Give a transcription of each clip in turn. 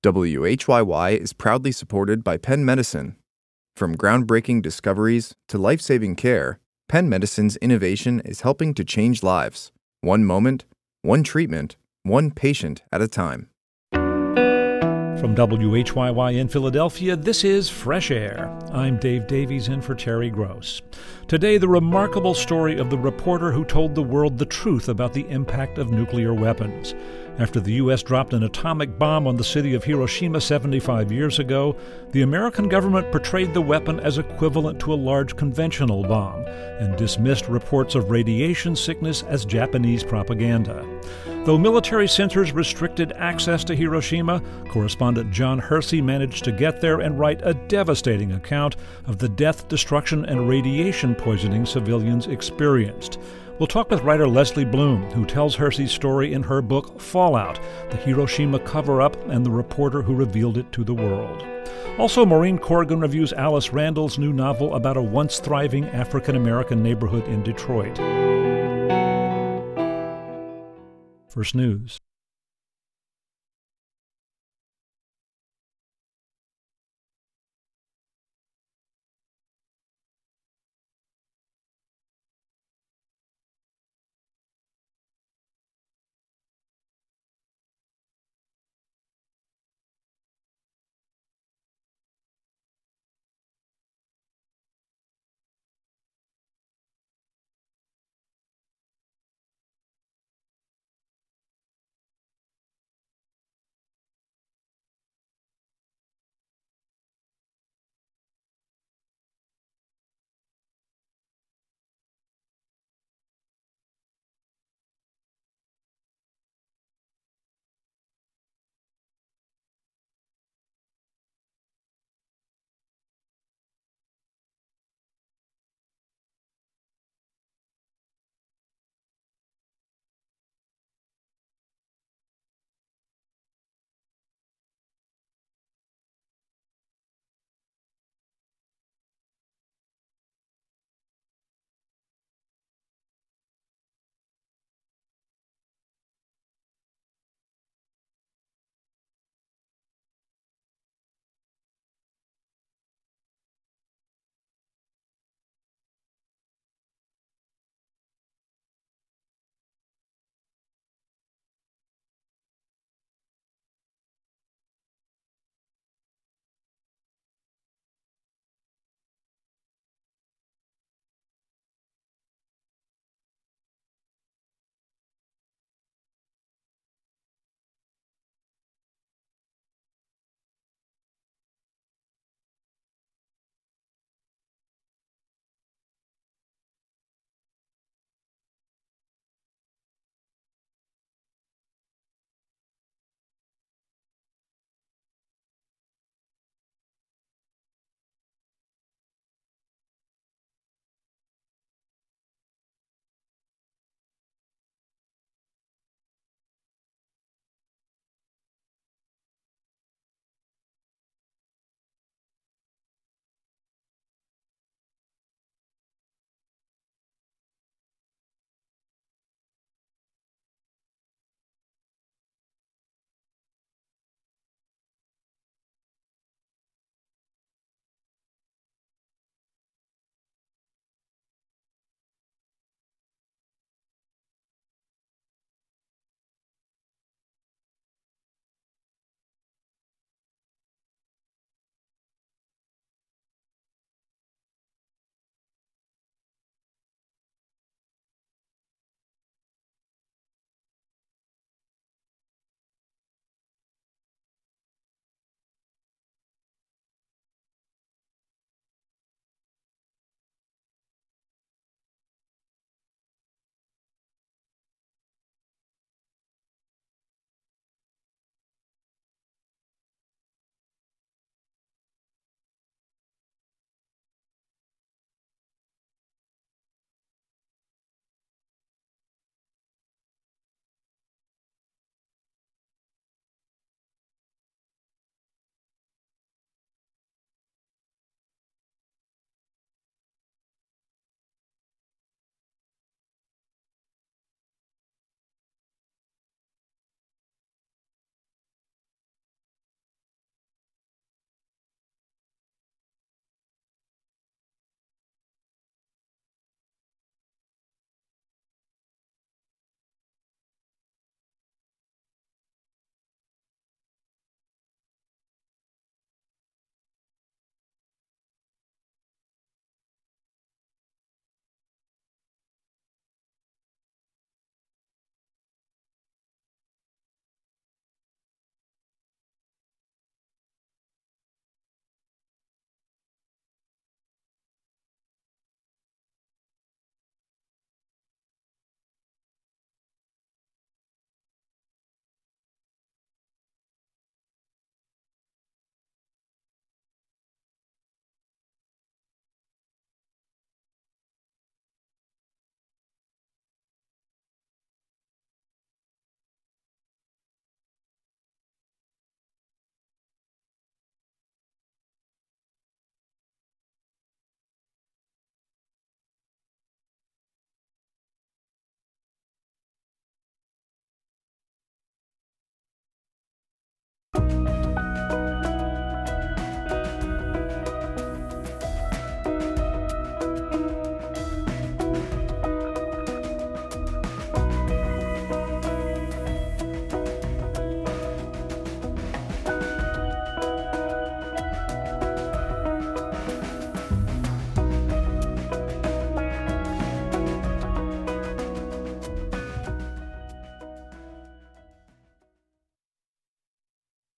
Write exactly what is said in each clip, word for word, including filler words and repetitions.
W H Y Y is proudly supported by Penn Medicine. From groundbreaking discoveries to life-saving care, Penn Medicine's innovation is helping to change lives, one moment, one treatment, one patient at a time. From W H Y Y in Philadelphia, this is Fresh Air. I'm Dave Davies in for Terry Gross. Today, the remarkable story of the reporter who told the world the truth about the impact of nuclear weapons. After the U S dropped an atomic bomb on the city of Hiroshima seventy-five years ago, the American government portrayed the weapon as equivalent to a large conventional bomb and dismissed reports of radiation sickness as Japanese propaganda. Though military censors restricted access to Hiroshima, correspondent John Hersey managed to get there and write a devastating account of the death, destruction, and radiation poisoning civilians experienced. We'll talk with writer Leslie Bloom, who tells Hersey's story in her book Fallout, the Hiroshima cover-up and the reporter who revealed it to the world. Also, Maureen Corrigan reviews Alice Randall's new novel about a once-thriving African-American neighborhood in Detroit. First News.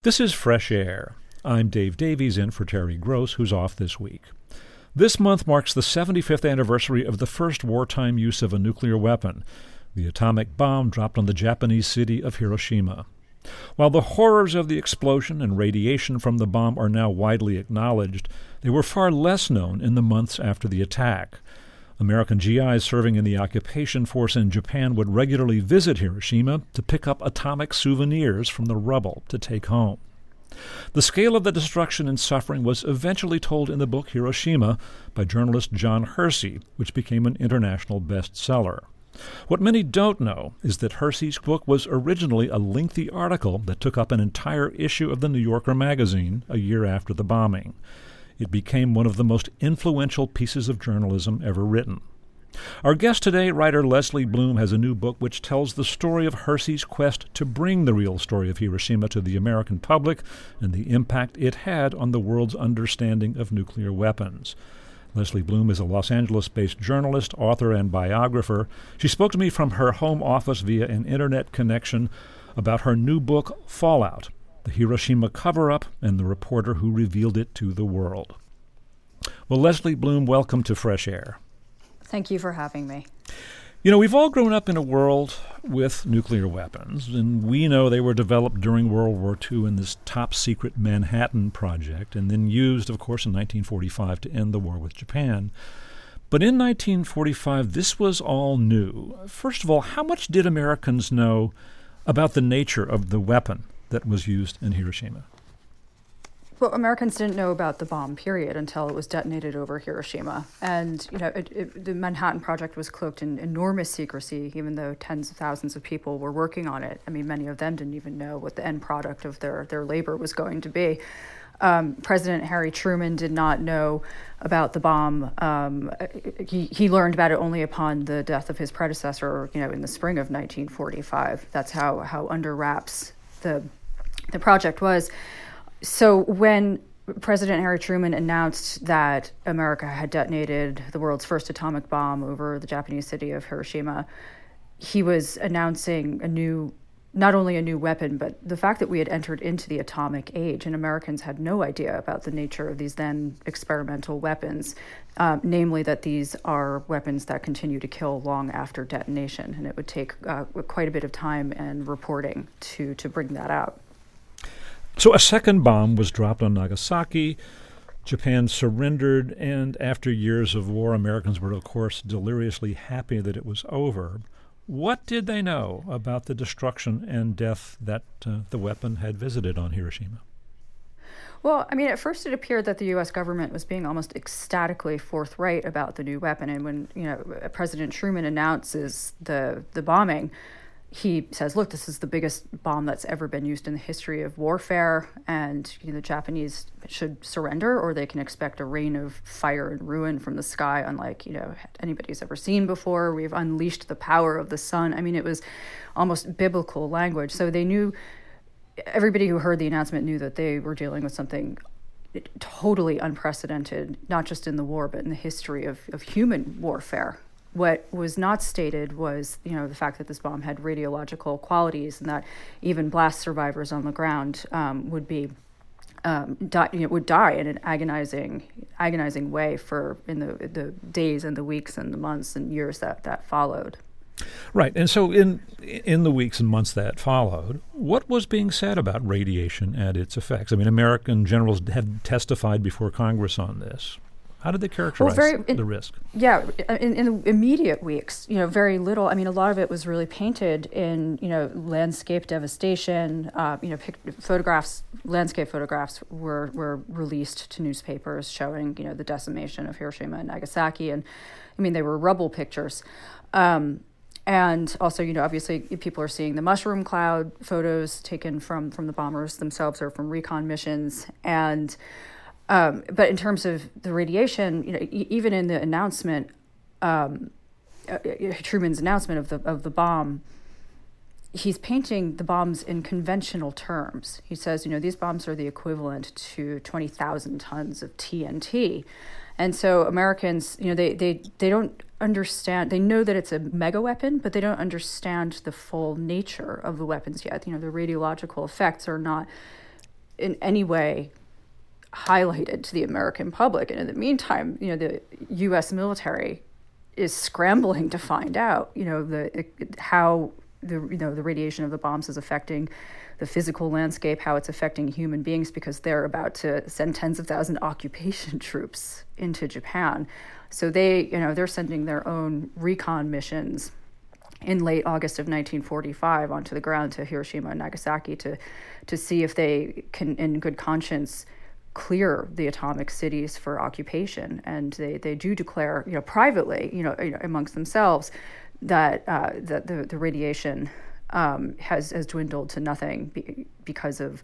This is Fresh Air. I'm Dave Davies, in for Terry Gross, who's off this week. This month marks the seventy-fifth anniversary of the first wartime use of a nuclear weapon, the atomic bomb dropped on the Japanese city of Hiroshima. While the horrors of the explosion and radiation from the bomb are now widely acknowledged, they were far less known in the months after the attack. American G Is serving in the occupation force in Japan would regularly visit Hiroshima to pick up atomic souvenirs from the rubble to take home. The scale of the destruction and suffering was eventually told in the book Hiroshima by journalist John Hersey, which became an international bestseller. What many don't know is that Hersey's book was originally a lengthy article that took up an entire issue of the New Yorker magazine a year after the bombing. It became one of the most influential pieces of journalism ever written. Our guest today, writer Leslie Bloom, has a new book which tells the story of Hersey's quest to bring the real story of Hiroshima to the American public and the impact it had on the world's understanding of nuclear weapons. Leslie Bloom is a Los Angeles-based journalist, author, and biographer. She spoke to me from her home office via an internet connection about her new book, Fallout: The Hiroshima Cover-Up and the Reporter Who Revealed It to the World. Well, Leslie Bloom, welcome to Fresh Air. Thank you for having me. You know, we've all grown up in a world with nuclear weapons, and we know they were developed during World War Two in this top-secret Manhattan Project, and then used, of course, in nineteen forty-five to end the war with Japan. But in nineteen forty-five, this was all new. First of all, how much did Americans know about the nature of the weapon that was used in Hiroshima? Well, Americans didn't know about the bomb, period, until it was detonated over Hiroshima. And, you know, it, it, the Manhattan Project was cloaked in enormous secrecy, even though tens of thousands of people were working on it. I mean, many of them didn't even know what the end product of their, their labor was going to be. Um, President Harry Truman did not know about the bomb. Um, he, he learned about it only upon the death of his predecessor, you know, in the spring of nineteen forty-five. That's how, how under wraps the the project was. So when President Harry Truman announced that America had detonated the world's first atomic bomb over the Japanese city of Hiroshima, he was announcing a new, not only a new weapon, but the fact that we had entered into the atomic age, and Americans had no idea about the nature of these then experimental weapons, um, namely that these are weapons that continue to kill long after detonation, and it would take uh, quite a bit of time and reporting to, to bring that out. So a second bomb was dropped on Nagasaki. Japan surrendered, and after years of war, Americans were, of course, deliriously happy that it was over. What did they know about the destruction and death that uh, the weapon had visited on Hiroshima? Well, I mean, at first it appeared that the U S government was being almost ecstatically forthright about the new weapon. And when, you know, President Truman announces the the bombing, he says, look, this is the biggest bomb that's ever been used in the history of warfare, and you know, the Japanese should surrender or they can expect a rain of fire and ruin from the sky, unlike, you know, anybody's ever seen before. We've unleashed the power of the sun. I mean, it was almost biblical language. So they knew, everybody who heard the announcement knew that they were dealing with something totally unprecedented, not just in the war, but in the history of, of human warfare. What was not stated was, you know, the fact that this bomb had radiological qualities, and that even blast survivors on the ground um, would be um, die, you know, would die in an agonizing, agonizing way for in the the days and the weeks and the months and years that, that followed. Right, and so in in the weeks and months that followed, what was being said about radiation and its effects? I mean, American generals had testified before Congress on this. How did they characterize well, very, in, the risk? Yeah, in, in the immediate weeks, you know, very little. I mean, a lot of it was really painted in, you know, landscape devastation. Uh, you know, pic- photographs, landscape photographs were, were released to newspapers showing, you know, the decimation of Hiroshima and Nagasaki. And, I mean, they were rubble pictures. Um, and also, you know, obviously people are seeing the mushroom cloud photos taken from, from the bombers themselves or from recon missions. And Um, but in terms of the radiation, you know, e- even in the announcement, um, uh, Truman's announcement of the of the bomb, he's painting the bombs in conventional terms. He says, you know, these bombs are the equivalent to twenty thousand tons of T N T. And so Americans, you know, they, they, they don't understand, they know that it's a mega weapon, but they don't understand the full nature of the weapons yet. You know, the radiological effects are not in any way highlighted to the American public. And in the meantime, you know, the U S military is scrambling to find out, you know, the how the you know the radiation of the bombs is affecting the physical landscape, how it's affecting human beings, because they're about to send tens of thousands of occupation troops into Japan. So they, you know, they're sending their own recon missions in late August of nineteen forty-five onto the ground to Hiroshima and Nagasaki to to see if they can, in good conscience, clear the atomic cities for occupation. And they, they do declare, you know, privately, you know, amongst themselves, that uh, that the, the radiation um, has has dwindled to nothing be, because of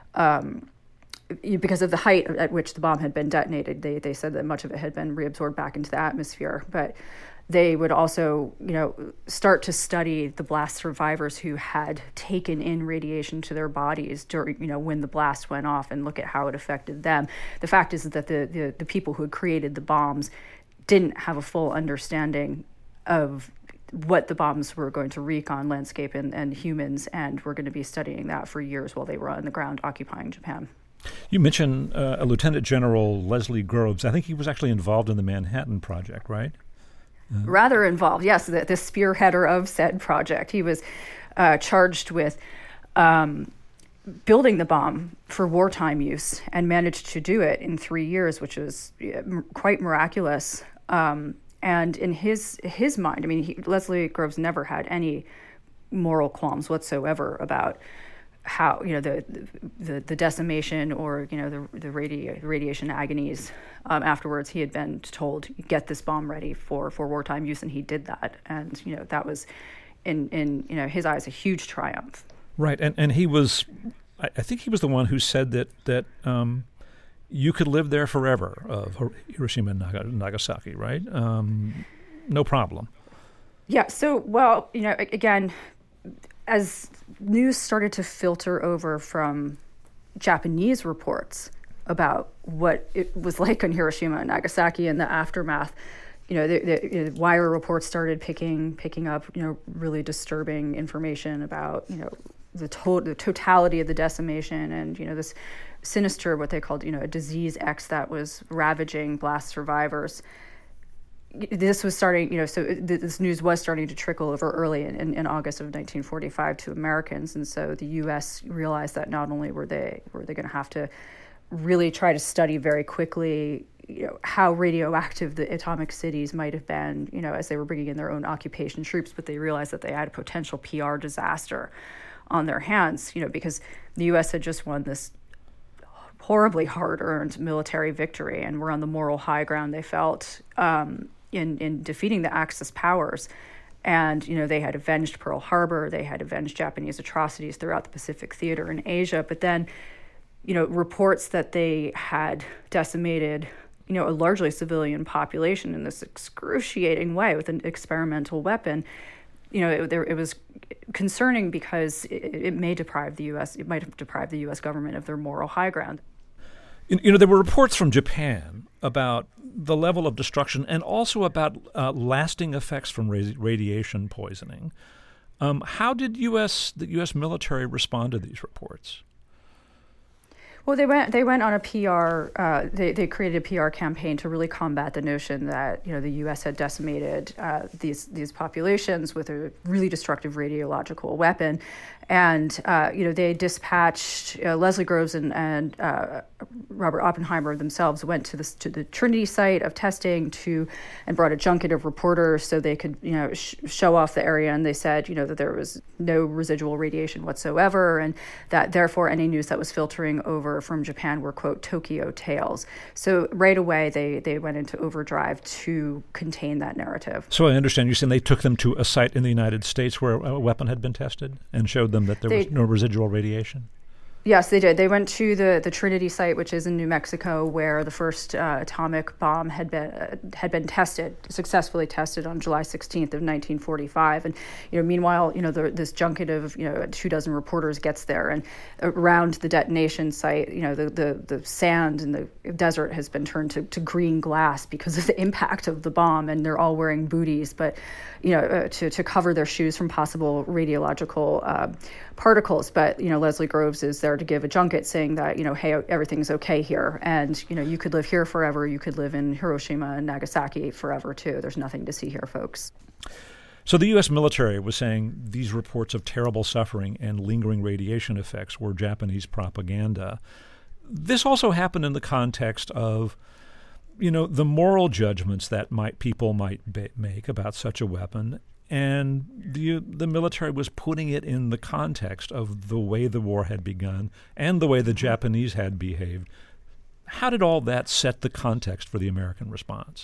um, because of the height at which the bomb had been detonated. They they said that much of it had been reabsorbed back into the atmosphere, but they would also, you know, start to study the blast survivors who had taken in radiation to their bodies during, you know, when the blast went off, and look at how it affected them. The fact is that the, the, the people who had created the bombs didn't have a full understanding of what the bombs were going to wreak on landscape and, and humans, and were going to be studying that for years while they were on the ground occupying Japan. You mentioned uh, a Lieutenant General Leslie Groves. I think he was actually involved in the Manhattan Project, right? Uh, Rather involved, yes, the, the spearheader of said project. He was uh, charged with um, building the bomb for wartime use, and managed to do it in three years, which was m- quite miraculous. Um, and in his his mind, I mean, he, Leslie Groves never had any moral qualms whatsoever about how, you know, the the, the decimation or, you know, the the radi- radiation agonies. Um, afterwards, he had been told, get this bomb ready for, for wartime use, and he did that. And, you know, that was, in, in you know his eyes, a huge triumph. Right, and and he was, I, I think he was the one who said that that um, you could live there forever, of Hiroshima and Naga, Nagasaki, right? Um, no problem. Yeah, so, well, you know, again, as news started to filter over from Japanese reports about what it was like on Hiroshima and Nagasaki and the aftermath, you know, the, the, the wire reports started picking picking up, you know, really disturbing information about, you know, the, to- the totality of the decimation, and, you know, this sinister, what they called, you know, a disease X that was ravaging blast survivors. This was starting, you know, so this news was starting to trickle over early in, in, in August of nineteen forty-five to Americans. And so the U S realized that not only were they were they going to have to really try to study very quickly, you know, how radioactive the atomic cities might have been, you know, as they were bringing in their own occupation troops, but they realized that they had a potential P R disaster on their hands, you know, because the U S had just won this horribly hard-earned military victory, and were on the moral high ground, they felt, um, in, in defeating the Axis powers. And, you know, they had avenged Pearl Harbor, they had avenged Japanese atrocities throughout the Pacific theater and Asia, but then, you know, reports that they had decimated, you know, a largely civilian population in this excruciating way with an experimental weapon, you know, it, there, it was concerning because it, it may deprive the U S, it might have deprived the U S government of their moral high ground. You know, there were reports from Japan about the level of destruction, and also about uh, lasting effects from radi- radiation poisoning. Um, how did U S the U S military respond to these reports? Well, they went they went on a P R, uh, they, they created a P R campaign to really combat the notion that, you know, the U S had decimated uh, these these populations with a really destructive radiological weapon. And, uh, you know, they dispatched uh, Leslie Groves and, and uh, Robert Oppenheimer themselves went to the, to the Trinity site of testing to and brought a junket of reporters so they could, you know, sh- show off the area. And they said, you know, that there was no residual radiation whatsoever, and that therefore any news that was filtering over from Japan were, quote, Tokyo tales. So right away they, they went into overdrive to contain that narrative. So I understand you're saying they took them to a site in the United States where a weapon had been tested and showed them that there they, was no residual radiation? Yes, they did. They went to the, the Trinity site, which is in New Mexico, where the first uh, atomic bomb had been uh, had been tested, successfully tested on July sixteenth of nineteen forty-five. And, you know, meanwhile, you know, the, this junket of, you know, two dozen reporters gets there, and around the detonation site, you know, the, the, the sand and the desert has been turned to, to green glass because of the impact of the bomb, and they're all wearing booties, but, you know, uh, to, to cover their shoes from possible radiological uh, particles. But, you know, Leslie Groves is there there to give a junket saying that, you know, hey, everything's okay here. And, you know, you could live here forever. You could live in Hiroshima and Nagasaki forever, too. There's nothing to see here, folks. So the U S military was saying these reports of terrible suffering and lingering radiation effects were Japanese propaganda. This also happened in the context of, you know, the moral judgments that might people might be- make about such a weapon. And the, the military was putting it in the context of the way the war had begun and the way the Japanese had behaved. How did all that set the context for the American response?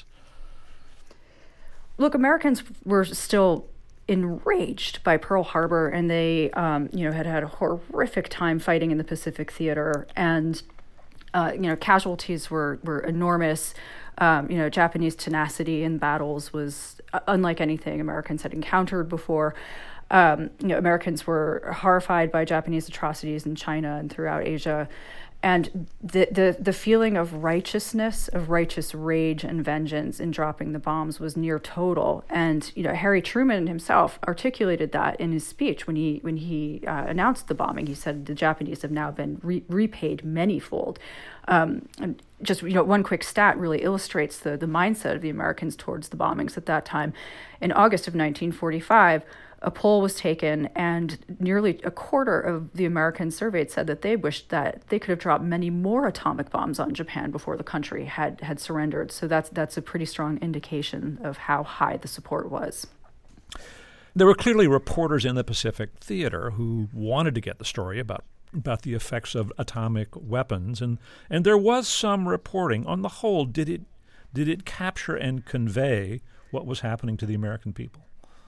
Look, Americans were still enraged by Pearl Harbor, and they, um, you know, had had a horrific time fighting in the Pacific Theater, and uh, you know, casualties were were enormous. Um, you know, Japanese tenacity in battles was unlike anything Americans had encountered before. Um, you know, Americans were horrified by Japanese atrocities in China and throughout Asia. And the, the the feeling of righteousness, of righteous rage and vengeance in dropping the bombs was near total. And you know, Harry Truman himself articulated that in his speech when he when he uh, announced the bombing. He said the Japanese have now been re- repaid manyfold. Um, and just you know, one quick stat really illustrates the the mindset of the Americans towards the bombings at that time. In August of nineteen forty-five. A poll was taken, and nearly a quarter of the Americans surveyed said that they wished that they could have dropped many more atomic bombs on Japan before the country had, had surrendered. So that's that's a pretty strong indication of how high the support was. There were clearly reporters in the Pacific Theater who wanted to get the story about about the effects of atomic weapons, and, and there was some reporting. On the whole, did it did it capture and convey what was happening to the American people?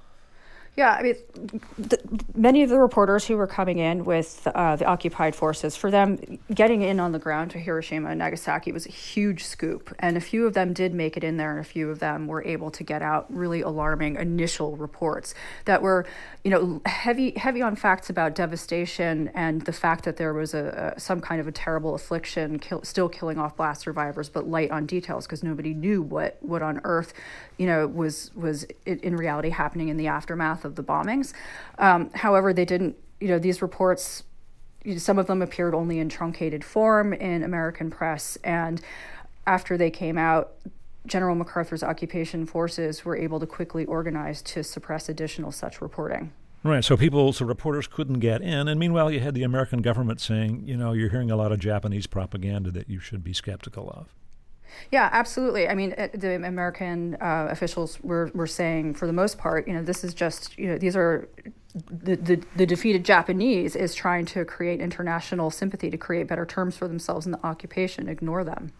Yeah, I mean, the, many of the reporters who were coming in with uh, the occupied forces, for them, getting in on the ground to Hiroshima and Nagasaki was a huge scoop. And a few of them did make it in there, and a few of them were able to get out really alarming initial reports that were, you know, heavy heavy on facts about devastation and the fact that there was a, a some kind of a terrible affliction kill, still killing off blast survivors, but light on details because nobody knew what, what on earth, you know, was was in reality happening in the aftermath of the bombings. Um, however, they didn't, you know, these reports, you know, some of them appeared only in truncated form in American press. And after they came out, General MacArthur's occupation forces were able to quickly organize to suppress additional such reporting. Right. So people, so reporters couldn't get in. And meanwhile, you had the American government saying, you know, you're hearing a lot of Japanese propaganda that you should be skeptical of. Yeah, absolutely. I mean, the American uh, officials were, were saying, for the most part, you know, this is just, you know, these are the, the, the defeated Japanese is trying to create international sympathy to create better terms for themselves in the occupation. Ignore them.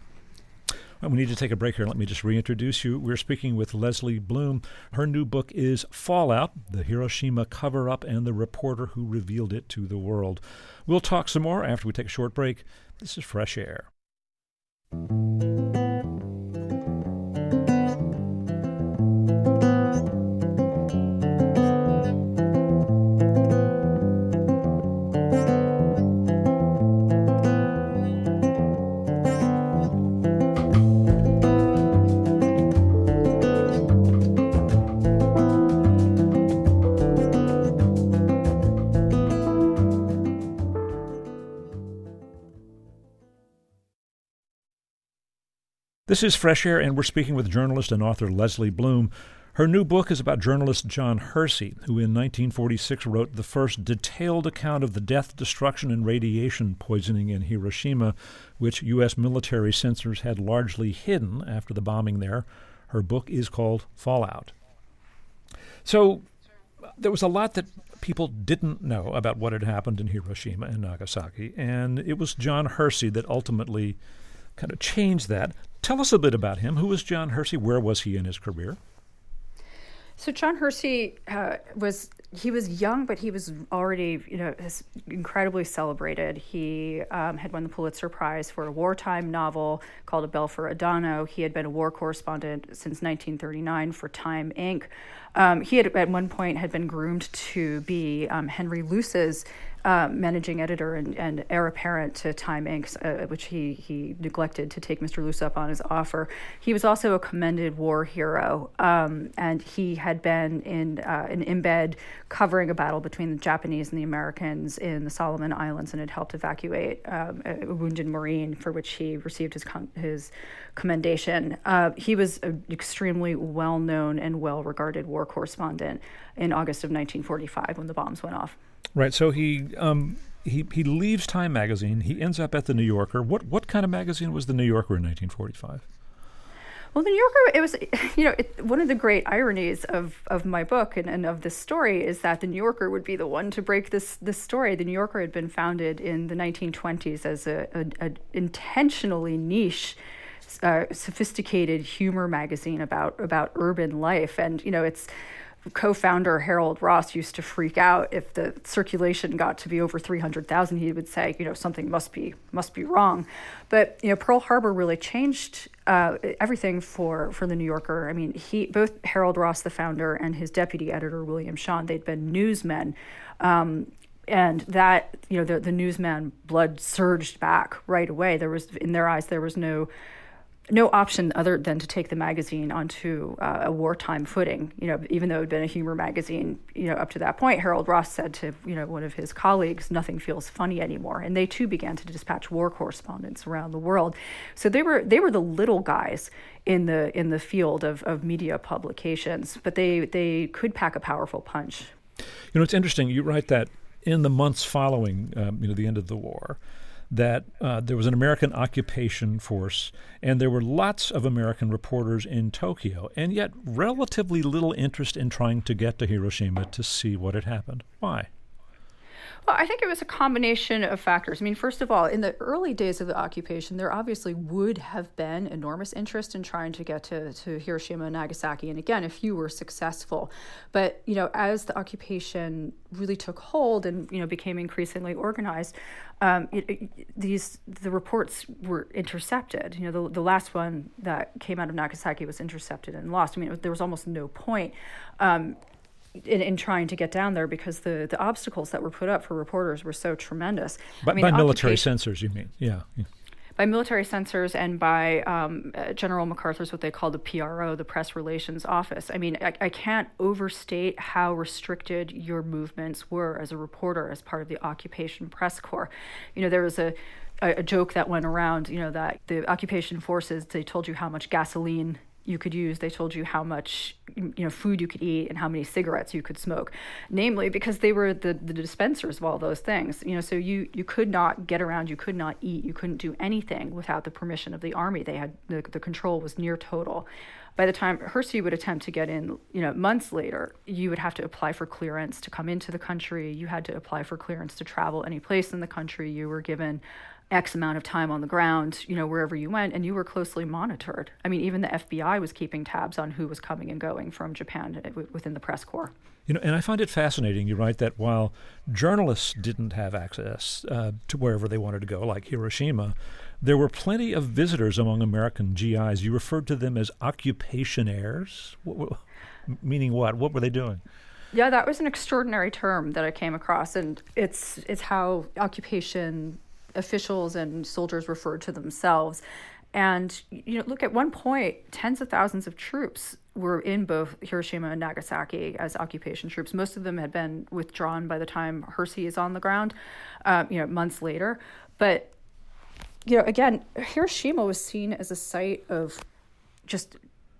We need to take a break here. Let me just reintroduce you. We're speaking with Leslie Bloom. Her new book is Fallout, The Hiroshima Cover-Up and the Reporter Who Revealed It to the World. We'll talk some more after we take a short break. This is Fresh Air. This is Fresh Air, and we're speaking with journalist and author Leslie Bloom. Her new book is about journalist John Hersey, who in nineteen forty-six wrote the first detailed account of the death, destruction, and radiation poisoning in Hiroshima, which U S military censors had largely hidden after the bombing there. Her book is called Fallout. So there was a lot that people didn't know about what had happened in Hiroshima and Nagasaki, and it was John Hersey that ultimately kind of changed that. Tell us a bit about him. Who was John Hersey? Where was he in his career? So John Hersey uh, was, he was young, but he was already, you know, incredibly celebrated. He um, had won the Pulitzer Prize for a wartime novel called A Bell for Adano. He had been a war correspondent since nineteen thirty-nine for Time Incorporated. Um, he had at one point had been groomed to be um, Henry Luce's uh, managing editor and, and heir apparent to Time Incorporated, uh, which he, he neglected to take Mister Luce up on his offer. He was also a commended war hero, um, and he had been in uh, in embed covering a battle between the Japanese and the Americans in the Solomon Islands, and had helped evacuate um, a wounded Marine, for which he received his con- his commendation. Uh, he was an extremely well-known and well-regarded war correspondent in August of nineteen forty-five when the bombs went off. Right. So he um, he he leaves Time magazine. He ends up at the New Yorker. What what kind of magazine was the New Yorker in nineteen forty-five? Well, the New Yorker, it was, you know, it, one of the great ironies of, of my book and, and of this story is that the New Yorker would be the one to break this this story. The New Yorker had been founded in the nineteen twenties as a, a, a intentionally niche, uh, sophisticated humor magazine about about urban life, and you know, its co-founder Harold Ross used to freak out if the circulation got to be over three hundred thousand. He would say, you know, something must be must be wrong. But you know, Pearl Harbor really changed uh, everything for, for the New Yorker. I mean, he both Harold Ross, the founder, and his deputy editor William Shawn, they'd been newsmen. Um, and that, you know, the, the newsman blood surged back right away. There was, in their eyes, there was no no option other than to take the magazine onto uh, a wartime footing. You know, even though it had been a humor magazine, you know, up to that point, Harold Ross said to, you know, one of his colleagues, nothing feels funny anymore. And they too began to dispatch war correspondents around the world. So they were they were the little guys in the in the field of, of media publications, but they they could pack a powerful punch. You know, it's interesting. You write that in the months following, um, you know, the end of the war, that uh, there was an American occupation force, and there were lots of American reporters in Tokyo, and yet relatively little interest in trying to get to Hiroshima to see what had happened. Why? Well, I think it was a combination of factors. I mean, first of all, in the early days of the occupation, there obviously would have been enormous interest in trying to get to, to Hiroshima and Nagasaki. And again, if you were successful. But, you know, as the occupation really took hold and, you know, became increasingly organized, um, it, it, these the reports were intercepted. You know, the, the last one that came out of Nagasaki was intercepted and lost. I mean, it was, there was almost no point. Um, In, in trying to get down there because the, the obstacles that were put up for reporters were so tremendous. By, I mean, by military censors, you mean? Yeah. yeah. By military censors and by um, uh, General MacArthur's, what they call the P R O, the Press Relations Office. I mean, I, I can't overstate how restricted your movements were as a reporter as part of the occupation press corps. You know, there was a, a, a joke that went around, you know, that the occupation forces, they told you how much gasoline you could use. They told you how much, you know, food you could eat and how many cigarettes you could smoke, namely because they were the, the dispensers of all those things. You know, so you, you could not get around, you could not eat, you couldn't do anything without the permission of the army. They had, the, the control was near total. By the time Hersey would attempt to get in, you know, months later, you would have to apply for clearance to come into the country. You had to apply for clearance to travel any place in the country. You were given X amount of time on the ground, you know, wherever you went, and you were closely monitored. I mean, even the F B I was keeping tabs on who was coming and going from Japan within the press corps. You know, and I find it fascinating, you write, that while journalists didn't have access uh, to wherever they wanted to go, like Hiroshima, there were plenty of visitors among American G Is. You referred to them as occupationaires, meaning what? What were they doing? Yeah, that was an extraordinary term that I came across, and it's it's how occupation officials and soldiers referred to themselves. And, you know, look, at one point, tens of thousands of troops were in both Hiroshima and Nagasaki as occupation troops. Most of them had been withdrawn by the time Hersey is on the ground, um, you know, months later. But, you know, again, Hiroshima was seen as a site of just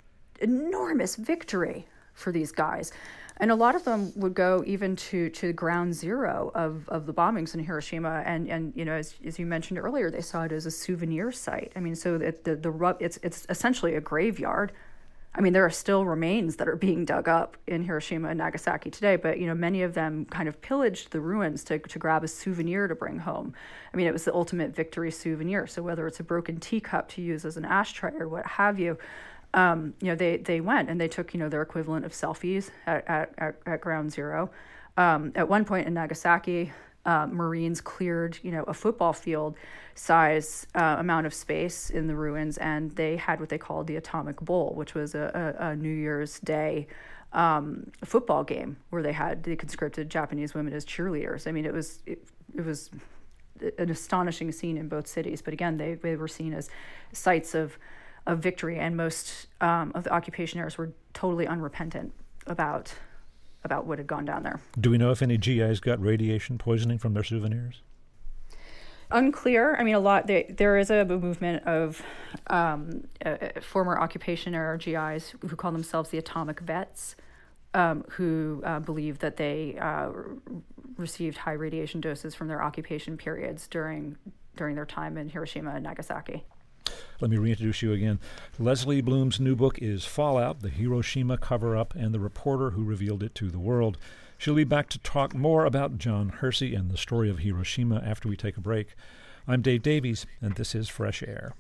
enormous victory for these guys. And a lot of them would go even to, to ground zero of, of the bombings in Hiroshima. And, and you know, as, as you mentioned earlier, they saw it as a souvenir site. I mean, so that the, the it's it's essentially a graveyard. I mean, there are still remains that are being dug up in Hiroshima and Nagasaki today, but, you know, many of them kind of pillaged the ruins to, to grab a souvenir to bring home. I mean, it was the ultimate victory souvenir. So whether it's a broken teacup to use as an ashtray or what have you, Um, you know, they, they went and they took, you know, their equivalent of selfies at, at, at, at ground zero. Um, at one point in Nagasaki, uh, Marines cleared, you know, a football field size uh, amount of space in the ruins, and they had what they called the Atomic Bowl, which was a, a, a New Year's Day um, football game where they had the conscripted Japanese women as cheerleaders. I mean, it was it, it was an astonishing scene in both cities. But again, they, they were seen as sites of of victory, and most um, of the occupationaires were totally unrepentant about about what had gone down there. Do we know if any G Is got radiation poisoning from their souvenirs? Unclear. I mean, a lot. They, there is a movement of um, uh, former occupationaire G Is who call themselves the atomic vets, um, who uh, believe that they uh, received high radiation doses from their occupation periods during during their time in Hiroshima and Nagasaki. Let me reintroduce you again. Leslie Bloom's new book is Fallout, the Hiroshima Cover-Up and the Reporter Who Revealed It to the World. She'll be back to talk more about John Hersey and the story of Hiroshima after we take a break. I'm Dave Davies, and this is Fresh Air.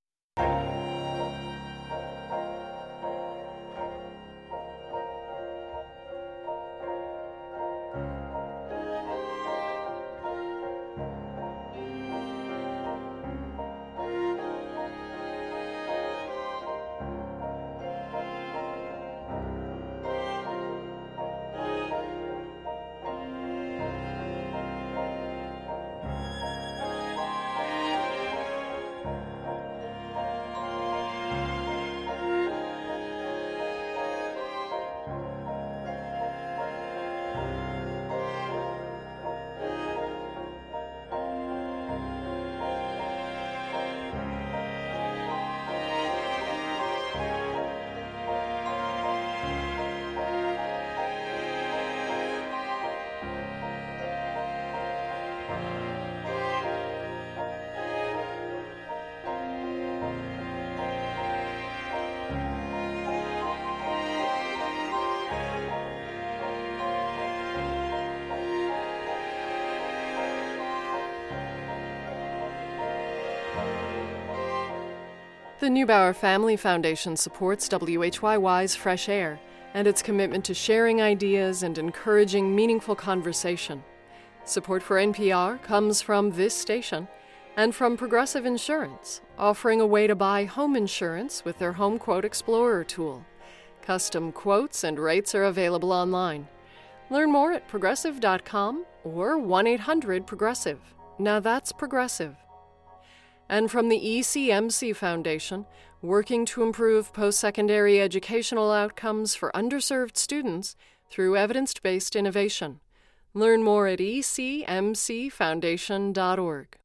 The Neubauer Family Foundation supports W H Y Y's Fresh Air and its commitment to sharing ideas and encouraging meaningful conversation. Support for N P R comes from this station and from Progressive Insurance, offering a way to buy home insurance with their Home Quote Explorer tool. Custom quotes and rates are available online. Learn more at progressive dot com or one eight hundred progressive. Now that's Progressive. And from the E C M C Foundation, working to improve post-secondary educational outcomes for underserved students through evidence-based innovation. Learn more at e c m c foundation dot org.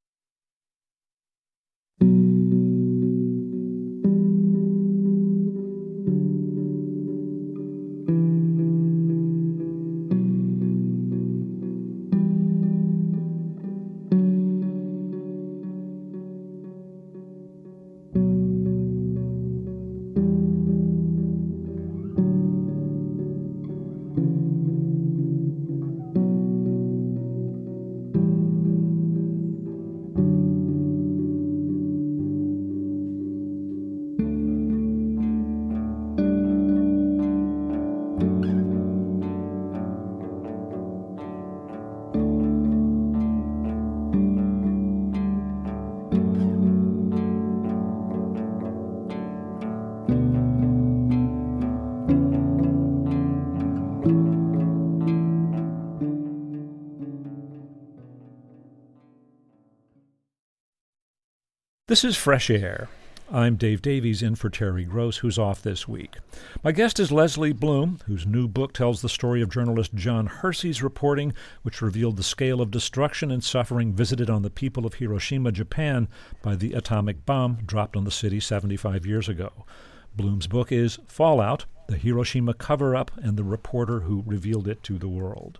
This is Fresh Air. I'm Dave Davies, in for Terry Gross, who's off this week. My guest is Leslie Bloom, whose new book tells the story of journalist John Hersey's reporting, which revealed the scale of destruction and suffering visited on the people of Hiroshima, Japan, by the atomic bomb dropped on the city seventy-five years ago. Bloom's book is Fallout, the Hiroshima Cover-Up and the Reporter Who Revealed It to the World.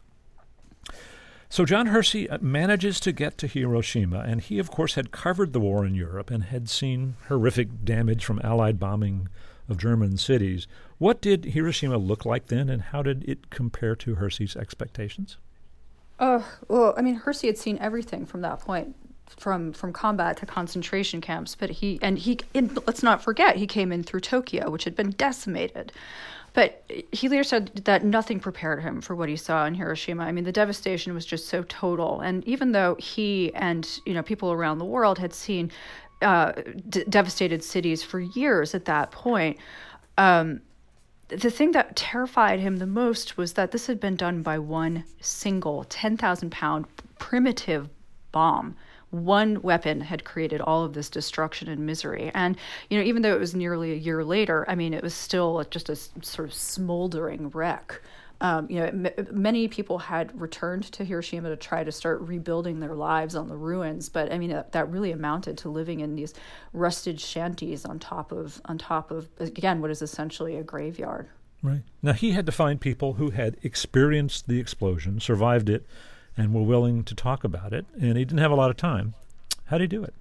So John Hersey manages to get to Hiroshima, and he, of course, had covered the war in Europe and had seen horrific damage from Allied bombing of German cities. What did Hiroshima look like then, and how did it compare to Hersey's expectations? Oh, well, I mean, Hersey had seen everything from that point, from from combat to concentration camps. But he, and he, and let's not forget, he came in through Tokyo, which had been decimated. But he later said that nothing prepared him for what he saw in Hiroshima. I mean, the devastation was just so total. And even though he and, you know, people around the world had seen uh, d- devastated cities for years at that point, um, the thing that terrified him the most was that this had been done by one single ten thousand pound primitive bomb. One weapon had created all of this destruction and misery. And, you know, even though it was nearly a year later, I mean, it was still just a sort of smoldering wreck. Um, you know, m- many people had returned to Hiroshima to try to start rebuilding their lives on the ruins. But I mean, that, that really amounted to living in these rusted shanties on top of, on top of, again, what is essentially a graveyard. Right. Now, he had to find people who had experienced the explosion, survived it, and were willing to talk about it, and he didn't have a lot of time. How did he do it?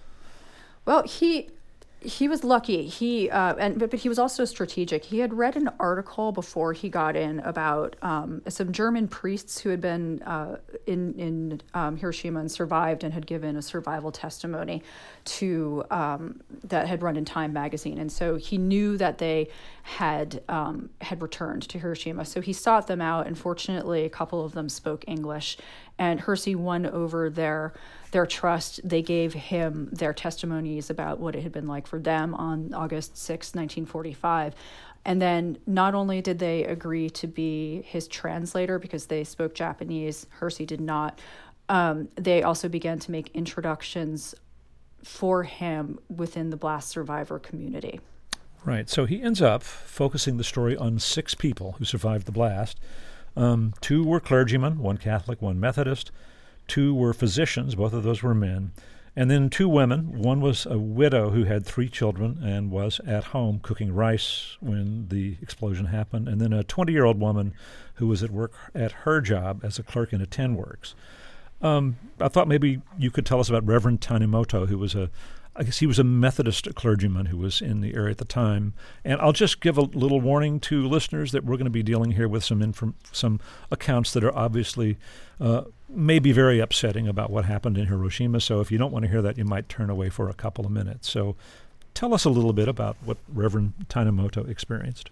Well, he he was lucky. He uh, and but, but he was also strategic. He had read an article before he got in about um, some German priests who had been uh, in in um, Hiroshima and survived and had given a survival testimony to um, that had run in Time magazine, and so he knew that they had um, had returned to Hiroshima. So he sought them out, and fortunately, a couple of them spoke English, and Hersey won over their their trust. They gave him their testimonies about what it had been like for them on August sixth, nineteen forty-five. And then not only did they agree to be his translator because they spoke Japanese, Hersey did not, um, they also began to make introductions for him within the blast survivor community. Right. So he ends up focusing the story on six people who survived the blast. Um, two were clergymen, one Catholic, one Methodist. Two were physicians, both of those were men. And then two women. One was a widow who had three children and was at home cooking rice when the explosion happened. And then a twenty-year-old woman who was at work at her job as a clerk in a tin works. Um, I thought maybe you could tell us about Reverend Tanimoto, who was a I guess he was a Methodist clergyman who was in the area at the time. And I'll just give a little warning to listeners that we're going to be dealing here with some inform- some accounts that are obviously uh, maybe very upsetting about what happened in Hiroshima. So if you don't want to hear that, you might turn away for a couple of minutes. So tell us a little bit about what Reverend Tanimoto experienced.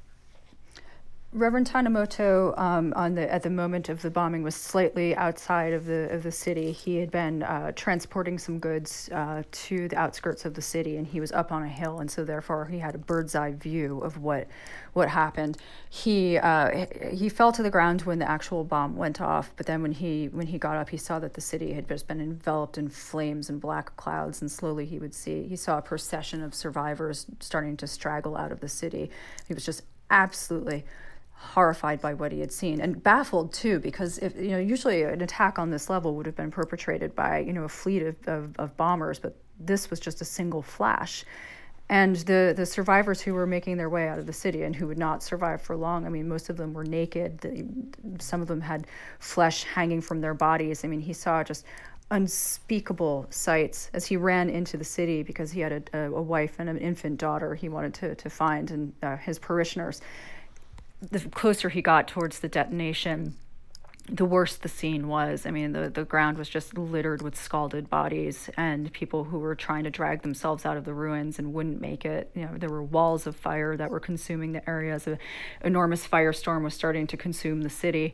Reverend Tanimoto, um, on the at the moment of the bombing, was slightly outside of the of the city. He had been uh, transporting some goods uh, to the outskirts of the city, and he was up on a hill, and so therefore he had a bird's eye view of what what happened. He uh, he fell to the ground when the actual bomb went off, but then when he when he got up, he saw that the city had just been enveloped in flames and black clouds, and slowly he would see he saw a procession of survivors starting to straggle out of the city. He was just absolutely horrified by what he had seen, and baffled too, because if you know usually an attack on this level would have been perpetrated by you know a fleet of, of, of bombers, but this was just a single flash. And the the survivors who were making their way out of the city and who would not survive for long, I mean, most of them were naked. The, some of them had flesh hanging from their bodies. I mean, he saw just unspeakable sights as he ran into the city because he had a, a wife and an infant daughter he wanted to to find, and uh, his parishioners. The closer he got towards the detonation, the worse the scene was. I mean, the, the ground was just littered with scalded bodies and people who were trying to drag themselves out of the ruins and wouldn't make it. You know, there were walls of fire that were consuming the areas. An enormous firestorm was starting to consume the city.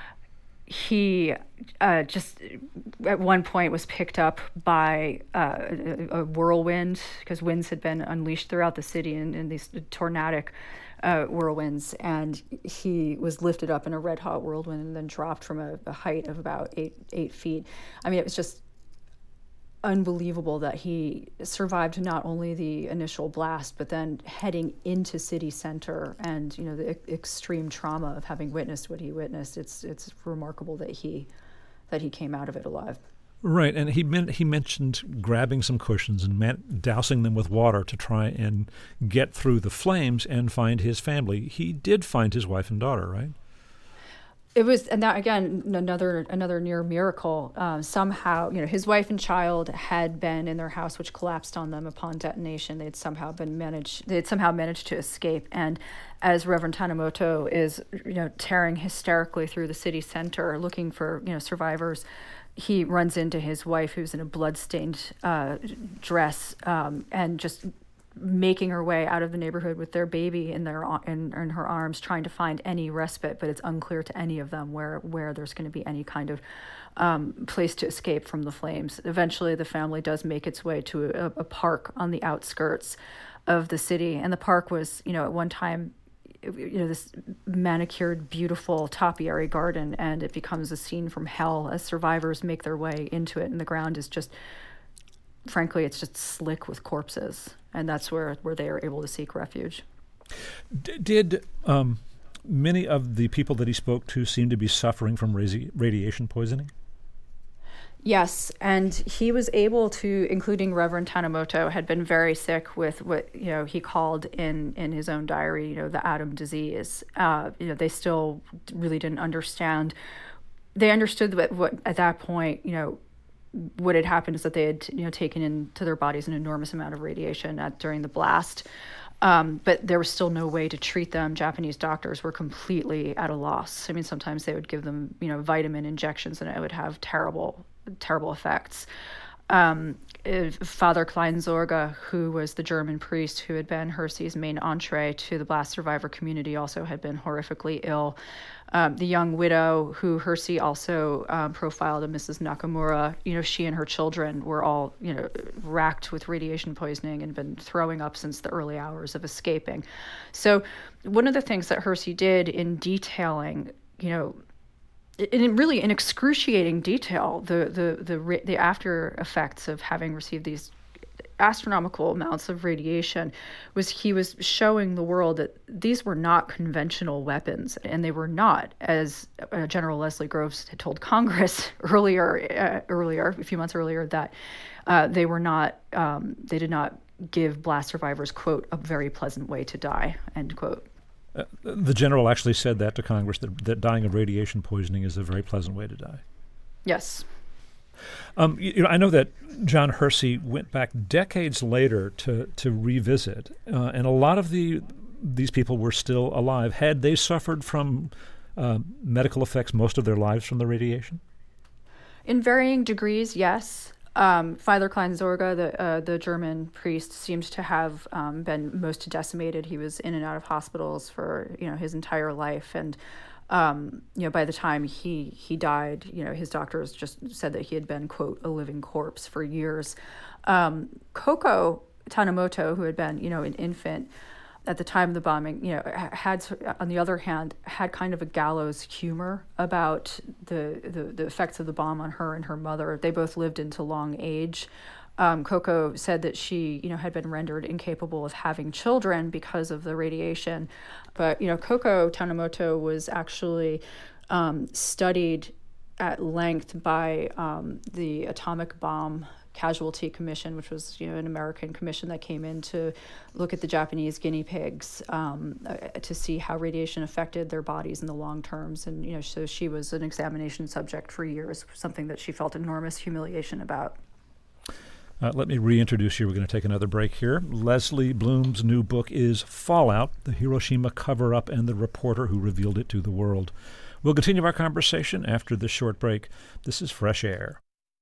He uh, just at one point was picked up by uh, a, a whirlwind because winds had been unleashed throughout the city in, in these tornadic Uh, whirlwinds, and he was lifted up in a red hot whirlwind and then dropped from a, a height of about eight eight feet. I mean, it was just unbelievable that he survived not only the initial blast, but then heading into city center and you know the e- extreme trauma of having witnessed what he witnessed. It's it's remarkable that he that he came out of it alive. Right, and he meant, he mentioned grabbing some cushions and meant dousing them with water to try and get through the flames and find his family. He did find his wife and daughter, right? It was, and that again, another another near miracle. Uh, somehow, you know, his wife and child had been in their house, which collapsed on them upon detonation. They had somehow been managed. They had somehow managed to escape. And as Reverend Tanimoto is, you know, tearing hysterically through the city center looking for, you know, survivors, he runs into his wife, who's in a bloodstained uh, dress, um, and just making her way out of the neighborhood with their baby in their in, in her arms, trying to find any respite. But it's unclear to any of them where where there's going to be any kind of um, place to escape from the flames. Eventually, the family does make its way to a, a park on the outskirts of the city, and the park was, you know, at one time you know, this manicured, beautiful topiary garden, and it becomes a scene from hell as survivors make their way into it, and the ground is just, frankly, it's just slick with corpses, and that's where, where they are able to seek refuge. D- did um, many of the people that he spoke to seem to be suffering from radi- radiation poisoning? Yes, and he was able to, including Reverend Tanimoto, had been very sick with what, you know, he called in, in his own diary, you know, the Adam disease. Uh, you know, they still really didn't understand. They understood what, what at that point, you know, what had happened is that they had, you know, taken into their bodies an enormous amount of radiation at, during the blast. Um, but there was still no way to treat them. Japanese doctors were completely at a loss. I mean, sometimes they would give them, you know, vitamin injections, and it would have terrible, terrible effects. Um, Father Kleinsorge, who was the German priest who had been Hersey's main entree to the blast survivor community, also had been horrifically ill. Um, the young widow who Hersey also um, profiled, Missus Nakamura, you know, she and her children were all, you know, racked with radiation poisoning and been throwing up since the early hours of escaping. So one of the things that Hersey did in detailing, you know, in really in excruciating detail, the the the the after effects of having received these astronomical amounts of radiation, was he was showing the world that these were not conventional weapons, and they were not, as uh, General Leslie Groves had told Congress earlier, uh, earlier a few months earlier, that uh, they were not, um, they did not give blast survivors, quote, a very pleasant way to die, end quote. Uh, the general actually said that to Congress, that, that dying of radiation poisoning is a very pleasant way to die. Yes. Um, you, you know, I know that John Hersey went back decades later to to revisit, uh, and a lot of the these people were still alive. Had they suffered from uh, medical effects most of their lives from the radiation? In varying degrees, yes. Um, Father Kleinsorge, the uh, the German priest, seems to have um, been most decimated. He was in and out of hospitals for you know his entire life, and um, you know by the time he he died, you know his doctors just said that he had been, quote, a living corpse for years. Um, Koko Tanimoto, who had been you know an infant at the time of the bombing, you know, had, on the other hand, had kind of a gallows humor about the, the, the effects of the bomb on her and her mother. They both lived into long age. Um, Koko said that she, you know, had been rendered incapable of having children because of the radiation. But, you know, Koko Tanimoto was actually um, studied at length by um, the Atomic Bomb Casualty Commission, which was, you know, an American commission that came in to look at the Japanese guinea pigs um, uh, to see how radiation affected their bodies in the long terms. And, you know, so she was an examination subject for years, something that she felt enormous humiliation about. Uh, let me reintroduce you. We're going to take another break here. Leslie Bloom's new book is Fallout, the Hiroshima Cover-Up and the Reporter Who Revealed It to the World. We'll continue our conversation after this short break. This is Fresh Air.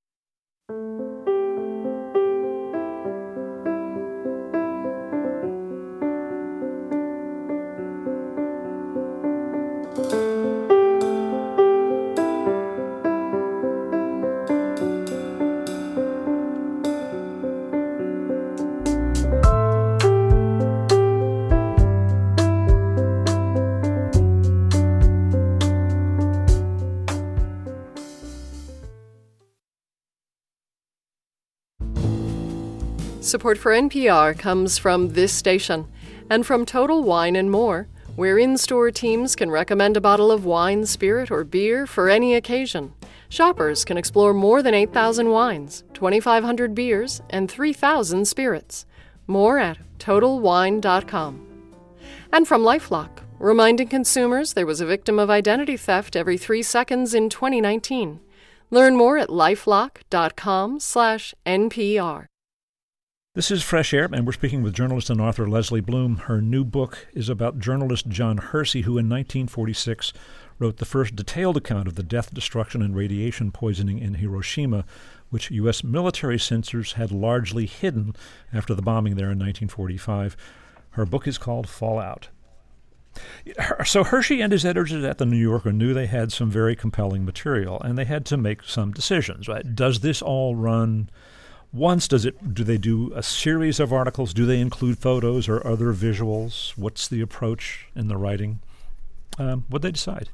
Support for N P R comes from this station and from Total Wine and More, where in-store teams can recommend a bottle of wine, spirit, or beer for any occasion. Shoppers can explore more than eight thousand wines, twenty-five hundred beers, and three thousand spirits. More at total wine dot com. And from LifeLock, reminding consumers there was a victim of identity theft every three seconds in twenty nineteen. Learn more at lifelock dot com slash N P R. This is Fresh Air, and we're speaking with journalist and author Leslie Bloom. Her new book is about journalist John Hersey, who in nineteen forty-six wrote the first detailed account of the death, destruction, and radiation poisoning in Hiroshima, which U S military censors had largely hidden after the bombing there in nineteen forty-five. Her book is called Fallout. So Hershey and his editors at the New Yorker knew they had some very compelling material, and they had to make some decisions, right? Does this all run once? Does it? Do they do a series of articles? Do they include photos or other visuals? What's the approach in the writing? Um, what did they decide?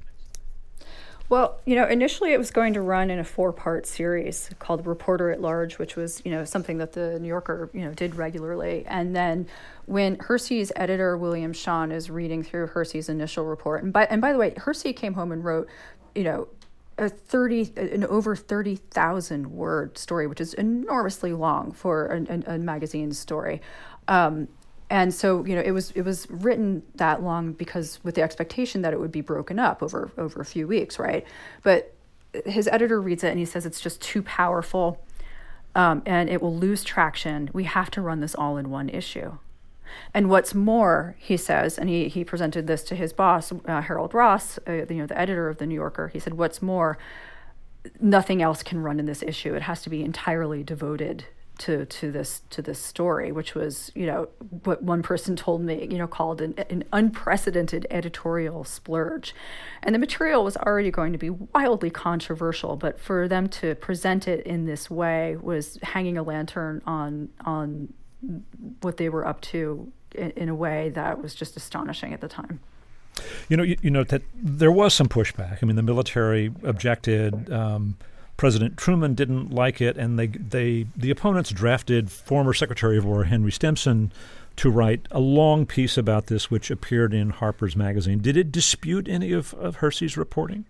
Well, you know, initially it was going to run in a four-part series called Reporter at Large, which was, you know, something that the New Yorker, you know, did regularly. And then when Hersey's editor, William Shawn, is reading through Hersey's initial report, and by and by the way, Hersey came home and wrote, you know, a thirty, an over thirty thousand word story, which is enormously long for a, a, a magazine story. Um, And so, you know, it was it was written that long because with the expectation that it would be broken up over over a few weeks, right? But his editor reads it and he says it's just too powerful, um, and it will lose traction. We have to run this all in one issue. And what's more, he says, and he he presented this to his boss, uh, Harold Ross, uh, you know, the editor of the New Yorker. He said, "What's more, nothing else can run in this issue. It has to be entirely devoted to to this to this story," which was, you know, what one person told me, you know, called an, an unprecedented editorial splurge. And the material was already going to be wildly controversial, but for them to present it in this way was hanging a lantern on on what they were up to in, in a way that was just astonishing at the time. You know, you, you know that there was some pushback. I mean, the military objected. Um, President Truman didn't like it, and they they the opponents drafted former Secretary of War Henry Stimson to write a long piece about this, which appeared in Harper's Magazine. Did it dispute any of, of Hersey's reporting?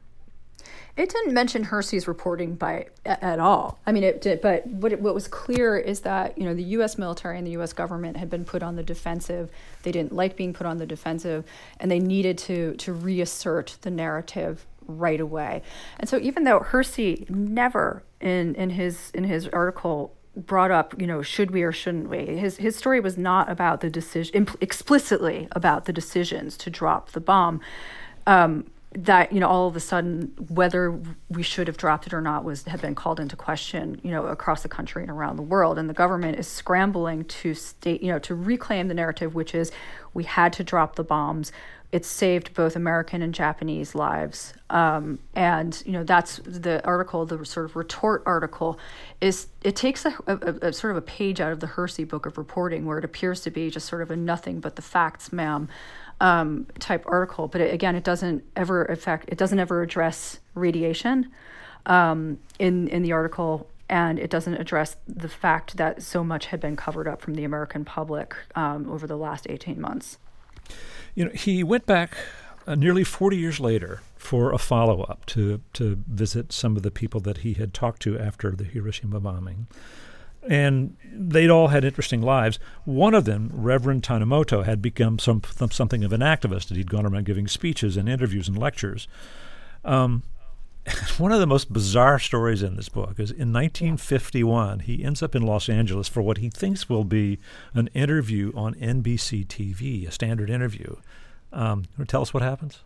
It didn't mention Hersey's reporting by at all. I mean, it did, but what it, what was clear is that, you know, the U S military and the U S government had been put on the defensive. They didn't like being put on the defensive, and they needed to to reassert the narrative right away. And so even though Hersey never in in his in his article brought up, you know, should we or shouldn't we, his his story was not about the decision, imp- explicitly about the decisions to drop the bomb. Um, that, you know, all of a sudden whether we should have dropped it or not was had been called into question, you know, across the country and around the world. And the government is scrambling to state, you know, to reclaim the narrative, which is we had to drop the bombs. It saved both American and Japanese lives. Um, and, you know, that's the article, the sort of retort article, is it takes a, a, a sort of a page out of the Hersey book of reporting where it appears to be just sort of a nothing but the facts, ma'am, um, type article. But it, again, it doesn't ever affect, it doesn't ever address radiation um, in, in the article. And it doesn't address the fact that so much had been covered up from the American public um, over the last eighteen months. You know, he went back uh, nearly forty years later for a follow-up to, to visit some of the people that he had talked to after the Hiroshima bombing. And they'd all had interesting lives. One of them, Reverend Tanimoto, had become some, something of an activist, and he'd gone around giving speeches and interviews and lectures. Um, one of the most bizarre stories in this book is in nineteen fifty-one, he ends up in Los Angeles for what he thinks will be an interview on N B C T V, a standard interview. Um, tell us what happens.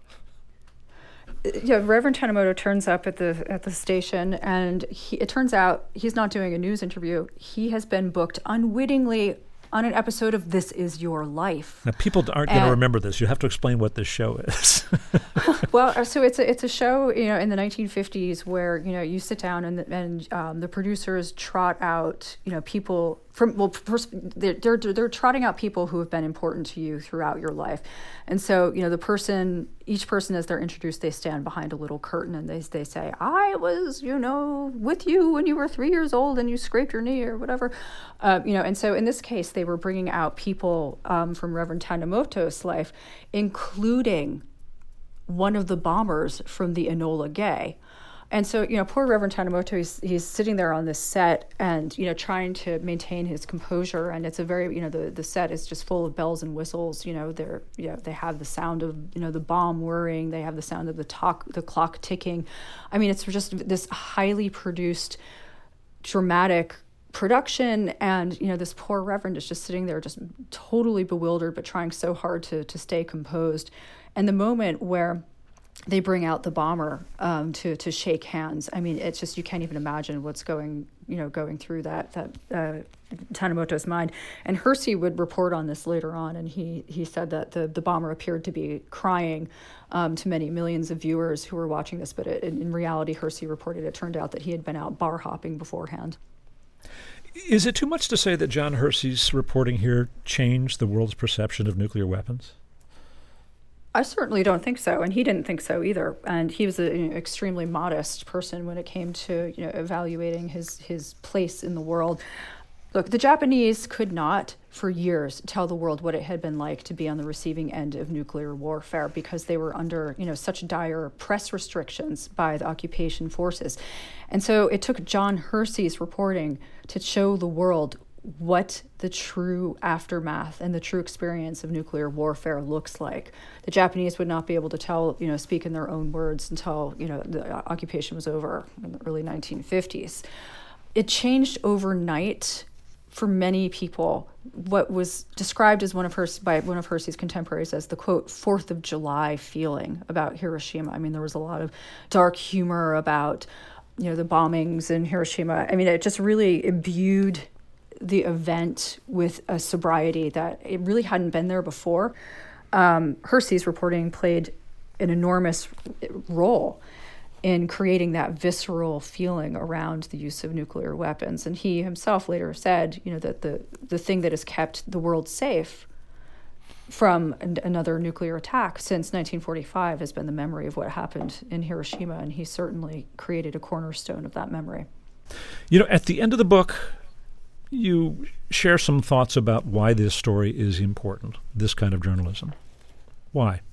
Yeah, Reverend Tanimoto turns up at the at the station, and he, it turns out he's not doing a news interview. He has been booked unwittingly on an episode of This Is Your Life. Now, people aren't going to remember this. You have to explain what this show is. Well, so it's a it's a show, you know, in the nineteen fifties where, you know, you sit down and the, and um, the producers trot out, you know, people from well, first they're, they're they're trotting out people who have been important to you throughout your life, and so, you know, the person, each person as they're introduced, they stand behind a little curtain and they they say, I was, you know, with you when you were three years old and you scraped your knee or whatever, uh, you know, and so in this case they were bringing out people um, from Reverend Tanimoto's life, including one of the bombers from the Enola Gay. And so, you know, poor Reverend Tanimoto, he's, he's sitting there on this set and, you know, trying to maintain his composure. And it's a very, you know, the, the set is just full of bells and whistles. You know, they're, you know, they have the sound of, you know, the bomb whirring. They have the sound of the talk, the clock ticking. I mean, it's just this highly produced, dramatic production. And, you know, this poor Reverend is just sitting there just totally bewildered, but trying so hard to to stay composed. And the moment where they bring out the bomber um, to to shake hands, I mean, it's just, you can't even imagine what's going, you know, going through that that uh, Tanimoto's mind. And Hersey would report on this later on, and he he said that the the bomber appeared to be crying um, to many millions of viewers who were watching this, but it, in reality, Hersey reported it turned out that he had been out bar hopping beforehand. Is it too much to say that John Hersey's reporting here changed the world's perception of nuclear weapons? I certainly don't think so, and he didn't think so either. And he was an extremely modest person when it came to, you know, evaluating his his place in the world. Look, the Japanese could not, for years, tell the world what it had been like to be on the receiving end of nuclear warfare because they were under, you know, such dire press restrictions by the occupation forces. And so it took John Hersey's reporting to show the world what the true aftermath and the true experience of nuclear warfare looks like. The Japanese would not be able to tell, you know, speak in their own words until, you know, the occupation was over in the early nineteen fifties. It changed overnight for many people what was described as one of her by one of Hersey's contemporaries as the, quote, Fourth of July feeling about Hiroshima. I mean, there was a lot of dark humor about, you know, the bombings in Hiroshima. I mean, it just really imbued the event with a sobriety that it really hadn't been there before. Um, Hersey's reporting played an enormous role in creating that visceral feeling around the use of nuclear weapons. And he himself later said, you know, that the, the thing that has kept the world safe from an, another nuclear attack since nineteen forty-five has been the memory of what happened in Hiroshima, and he certainly created a cornerstone of that memory. You know, at the end of the book, you share some thoughts about why this story is important, this kind of journalism. Why?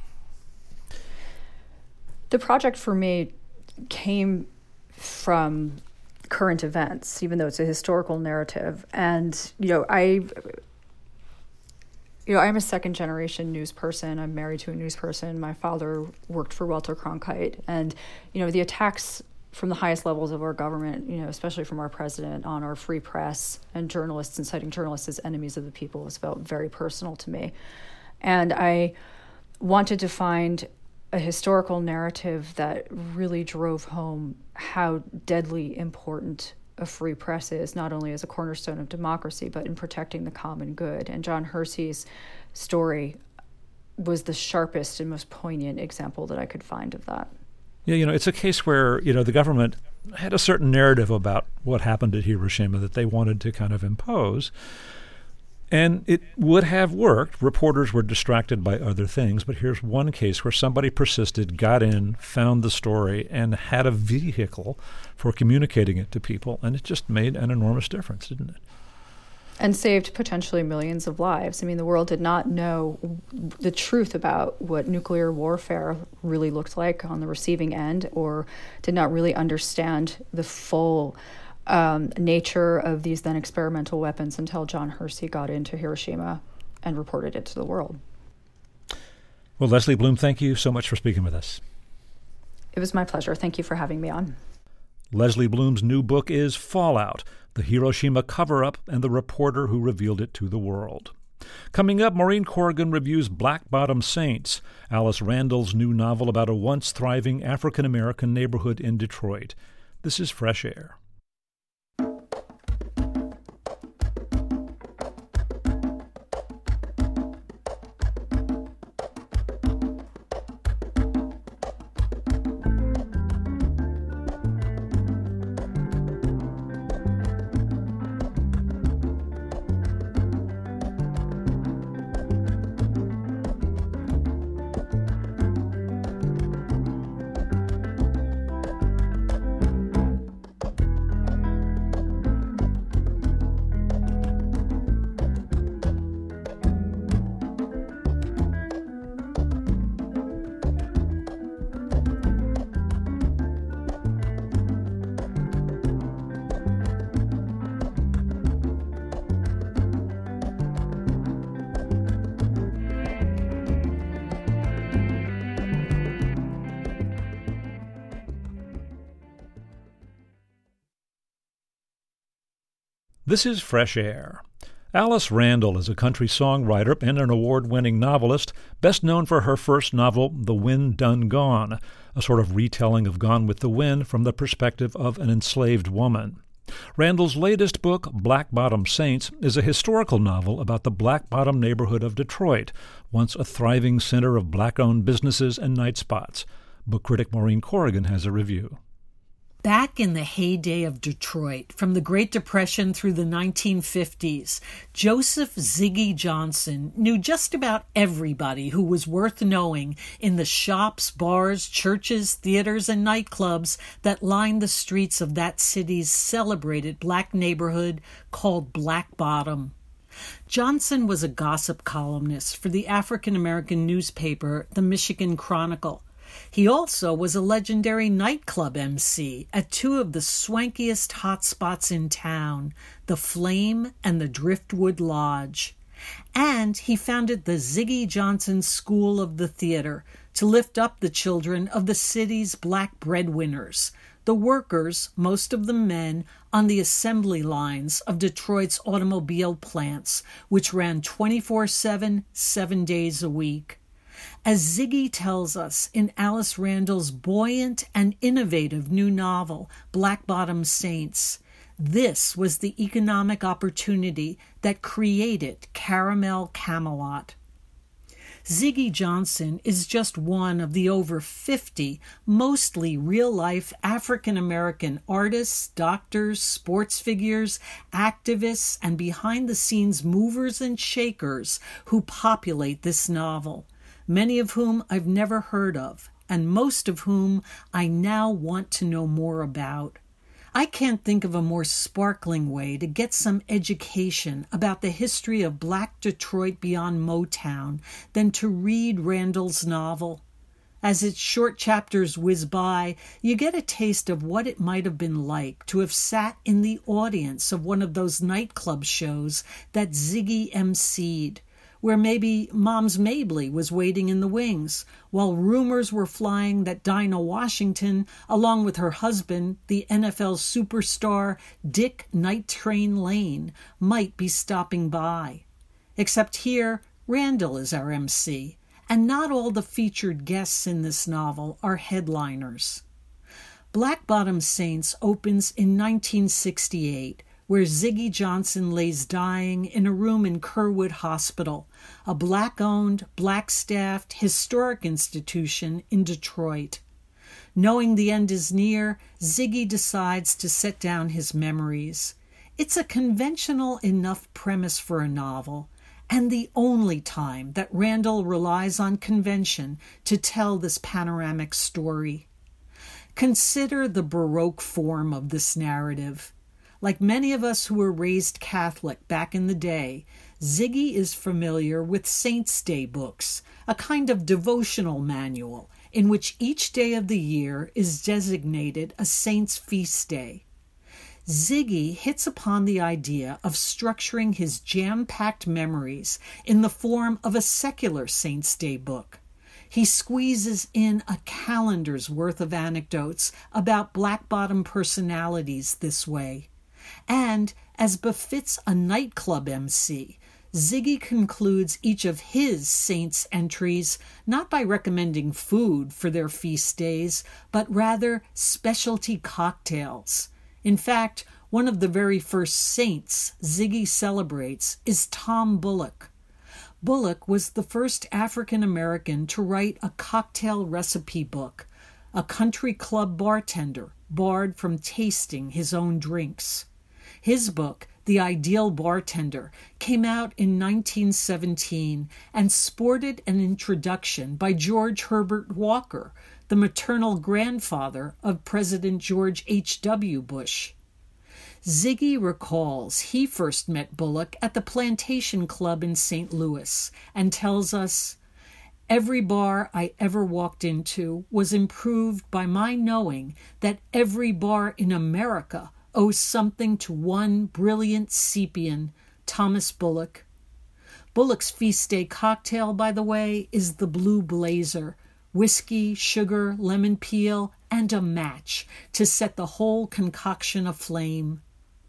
The project for me came from current events, even though it's a historical narrative. And, you know, I, you know, I'm a second generation news person. I'm married to a news person. My father worked for Walter Cronkite. And, you know, the attacks from the highest levels of our government, you know, especially from our president on our free press and journalists, and citing journalists as enemies of the people, has felt very personal to me. And I wanted to find a historical narrative that really drove home how deadly important a free press is, not only as a cornerstone of democracy, but in protecting the common good. And John Hersey's story was the sharpest and most poignant example that I could find of that. Yeah, you know, it's a case where, you know, the government had a certain narrative about what happened at Hiroshima that they wanted to kind of impose. And it would have worked. Reporters were distracted by other things. But here's one case where somebody persisted, got in, found the story, and had a vehicle for communicating it to people. And it just made an enormous difference, didn't it? And saved potentially millions of lives. I mean, the world did not know the truth about what nuclear warfare really looked like on the receiving end, or did not really understand the full Um, nature of these then experimental weapons until John Hersey got into Hiroshima and reported it to the world. Well, Leslie Bloom, thank you so much for speaking with us. It was my pleasure. Thank you for having me on. Leslie Bloom's new book is Fallout, The Hiroshima Cover-Up and the Reporter Who Revealed It to the World. Coming up, Maureen Corrigan reviews Black Bottom Saints, Alice Randall's new novel about a once thriving African-American neighborhood in Detroit. This is Fresh Air. This is Fresh Air. Alice Randall is a country songwriter and an award-winning novelist, best known for her first novel, The Wind Done Gone, a sort of retelling of Gone with the Wind from the perspective of an enslaved woman. Randall's latest book, Black Bottom Saints, is a historical novel about the Black Bottom neighborhood of Detroit, once a thriving center of black-owned businesses and night spots. Book critic Maureen Corrigan has a review. Back in the heyday of Detroit, from the Great Depression through the nineteen fifties, Joseph Ziggy Johnson knew just about everybody who was worth knowing in the shops, bars, churches, theaters, and nightclubs that lined the streets of that city's celebrated black neighborhood called Black Bottom. Johnson was a gossip columnist for the African-American newspaper, the Michigan Chronicle. He also was a legendary nightclub M C at two of the swankiest hotspots in town, the Flame and the Driftwood Lodge. And he founded the Ziggy Johnson School of the Theater to lift up the children of the city's black breadwinners, the workers, most of them men, on the assembly lines of Detroit's automobile plants, which ran twenty-four seven, seven days a week. As Ziggy tells us in Alice Randall's buoyant and innovative new novel, Black Bottom Saints, this was the economic opportunity that created Caramel Camelot. Ziggy Johnson is just one of the over fifty mostly real-life African-American artists, doctors, sports figures, activists, and behind-the-scenes movers and shakers who populate this novel, many of whom I've never heard of, and most of whom I now want to know more about. I can't think of a more sparkling way to get some education about the history of Black Detroit beyond Motown than to read Randall's novel. As its short chapters whiz by, you get a taste of what it might have been like to have sat in the audience of one of those nightclub shows that Ziggy emceed, where maybe Moms Mabley was waiting in the wings, while rumors were flying that Dinah Washington, along with her husband, the N F L superstar Dick Night Train Lane, might be stopping by. Except here, Randall is our M C, and not all the featured guests in this novel are headliners. Black Bottom Saints opens in nineteen sixty-eight, where Ziggy Johnson lays dying in a room in Kerwood Hospital, a black-owned, black-staffed, historic institution in Detroit. Knowing the end is near, Ziggy decides to set down his memories. It's a conventional enough premise for a novel, and the only time that Randall relies on convention to tell this panoramic story. Consider the Baroque form of this narrative. Like many of us who were raised Catholic back in the day, Ziggy is familiar with Saints' Day books, a kind of devotional manual in which each day of the year is designated a saint's feast day. Ziggy hits upon the idea of structuring his jam-packed memories in the form of a secular Saints' Day book. He squeezes in a calendar's worth of anecdotes about Black Bottom personalities this way. And, as befits a nightclub M C, Ziggy concludes each of his Saints entries not by recommending food for their feast days, but rather specialty cocktails. In fact, one of the very first saints Ziggy celebrates is Tom Bullock. Bullock was the first African-American to write a cocktail recipe book, a country club bartender barred from tasting his own drinks. His book, The Ideal Bartender, came out in nineteen seventeen and sported an introduction by George Herbert Walker, the maternal grandfather of President George H W Bush. Ziggy recalls he first met Bullock at the Plantation Club in Saint Louis and tells us, "Every bar I ever walked into was improved by my knowing that every bar in America owes something to one brilliant Sepian, Thomas Bullock." Bullock's feast day cocktail, by the way, is the Blue Blazer, whiskey, sugar, lemon peel, and a match to set the whole concoction aflame.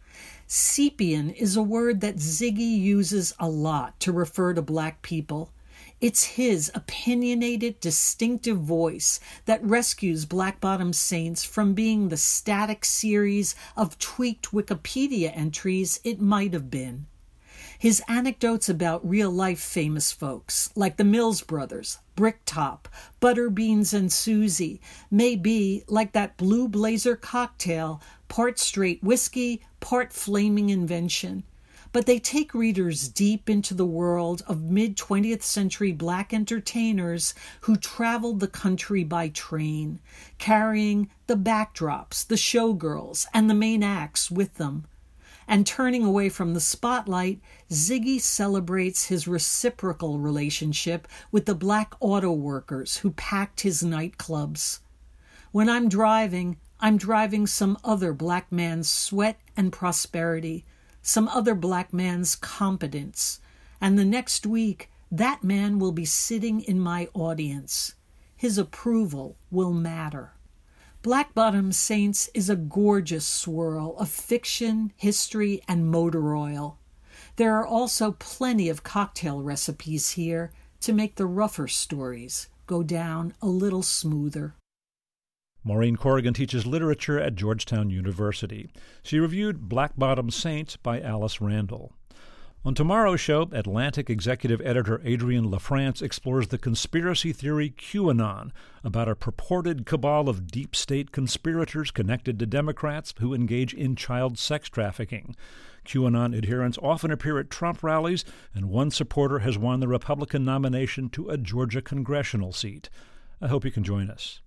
Sepian is a word that Ziggy uses a lot to refer to black people. It's his opinionated, distinctive voice that rescues Black Bottom Saints from being the static series of tweaked Wikipedia entries it might have been. His anecdotes about real-life famous folks, like the Mills Brothers, Bricktop, Butterbeans and Susie, may be, like that Blue Blazer cocktail, part straight whiskey, part flaming invention. But they take readers deep into the world of mid-twentieth century black entertainers who traveled the country by train, carrying the backdrops, the showgirls, and the main acts with them. And turning away from the spotlight, Ziggy celebrates his reciprocal relationship with the black auto workers who packed his nightclubs. When I'm driving, I'm driving some other black man's sweat and prosperity, some other black man's competence, and the next week, that man will be sitting in my audience. His approval will matter. Black Bottom Saints is a gorgeous swirl of fiction, history, and motor oil. There are also plenty of cocktail recipes here to make the rougher stories go down a little smoother. Maureen Corrigan teaches literature at Georgetown University. She reviewed Black Bottom Saints by Alice Randall. On tomorrow's show, Atlantic executive editor Adrienne LaFrance explores the conspiracy theory QAnon about a purported cabal of deep state conspirators connected to Democrats who engage in child sex trafficking. QAnon adherents often appear at Trump rallies, and one supporter has won the Republican nomination to a Georgia congressional seat. I hope you can join us.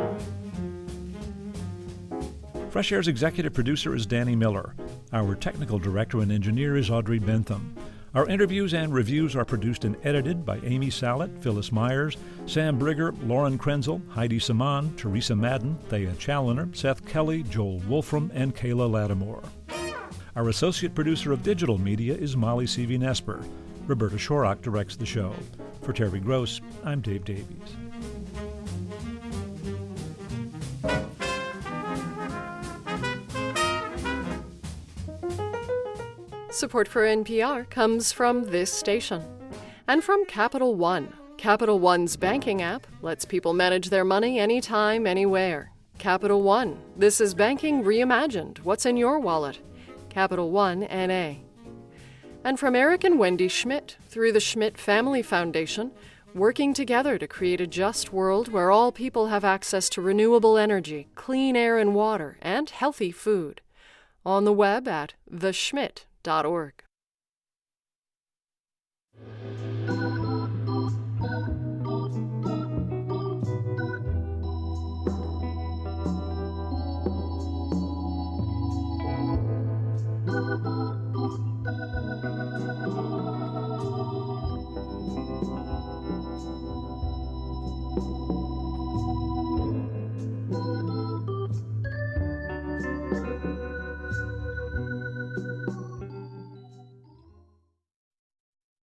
Fresh Air's executive producer is Danny Miller. Our technical director and engineer is Audrey Bentham. Our interviews and reviews are produced and edited by Amy Sallet, Phyllis Myers, Sam Brigger, Lauren Krenzel, Heidi Saman, Teresa Madden, Thea Challoner, Seth Kelly, Joel Wolfram, and Kayla Lattimore. Our associate producer of digital media is Molly Seavy-Nesper. Roberta Shorrock directs the show. For Terry Gross, I'm Dave Davies. Support for N P R comes from this station and from Capital One. Capital One's banking app lets people manage their money anytime, anywhere. Capital One. This is banking reimagined. What's in your wallet? Capital One N A. And from Eric and Wendy Schmidt through the Schmidt Family Foundation, working together to create a just world where all people have access to renewable energy, clean air and water, and healthy food. On the web at the schmidt dot org.